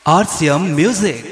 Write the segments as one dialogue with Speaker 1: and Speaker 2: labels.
Speaker 1: RCM Music.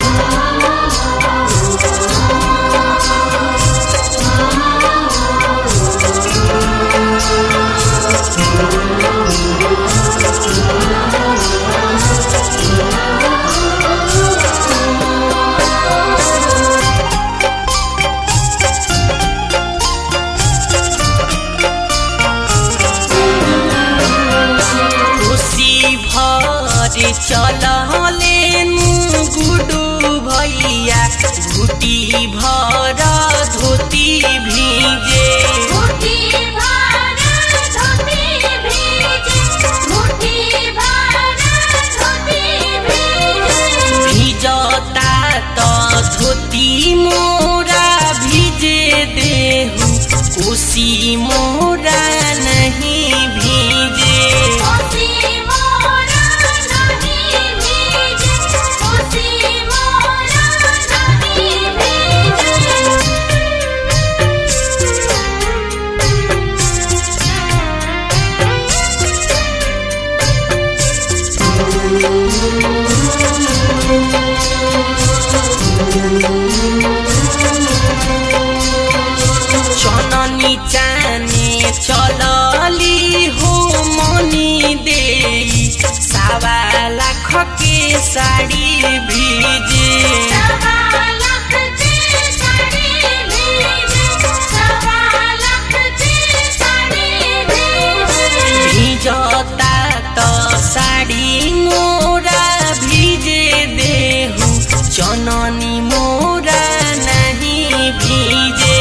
Speaker 2: चलले गुडू भैया घुटी भर धोती भीजे भिजता तो धोती मोरा भिजे देहु कोसी मोरा नहीं भीजे चननी चाने चलली हो मनी दे 1.25 लाख के साड़ी भीजे भिजता तो साड़ी मोरा भीजे देहु चननी मोरा नहीं भीजे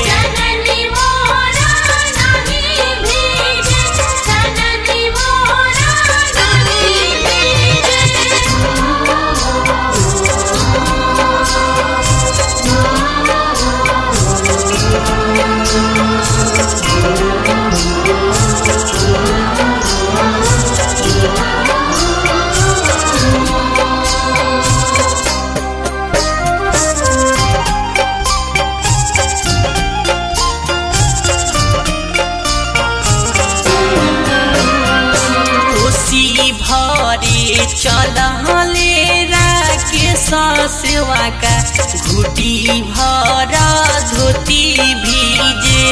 Speaker 2: चलले राकेश सेवा का घुटी भर धोती भीजे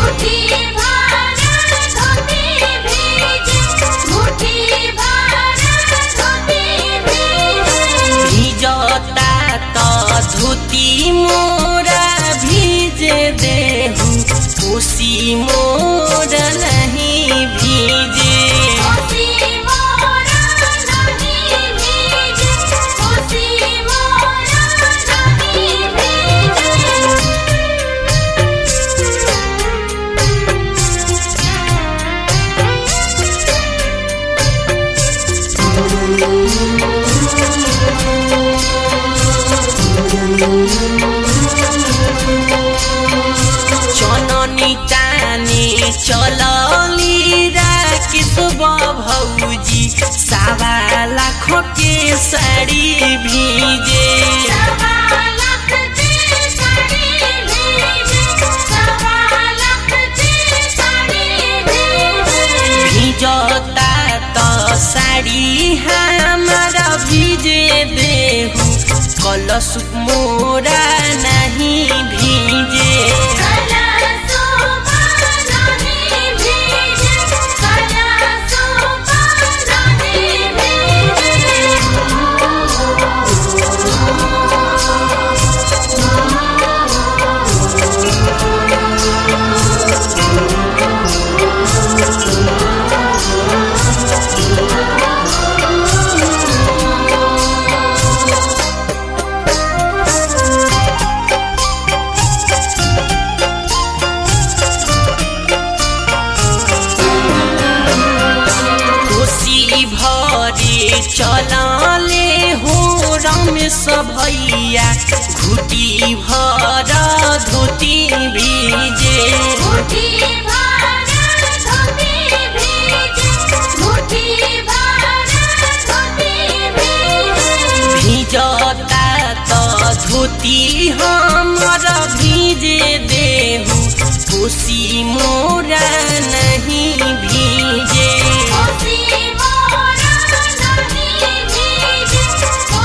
Speaker 2: भिजता तो धोती मोरा भीजे देहु कोसी मोरा नहीं भीजे चननी चाने चलली राकेश भौजी 1.25 लाख के साड़ी भीजे भिजता तो साड़ी हमारा भीजे देहु कलश मोरा नहीं भीजे चलले हो रमेश भैया घुटी भर धोती भीजे भिजता तो धोती हमारा भीजे देहु कोसी मोरा नहीं भीजे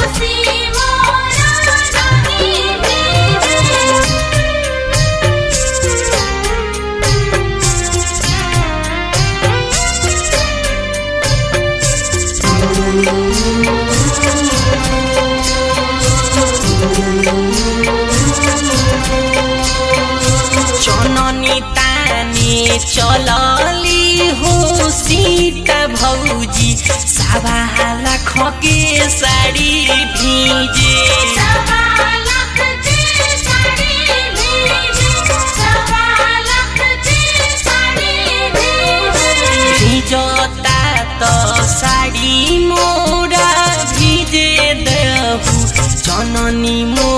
Speaker 2: के साड़ी भीजे भिजता तो साड़ी मोरा भिजे देहु जननी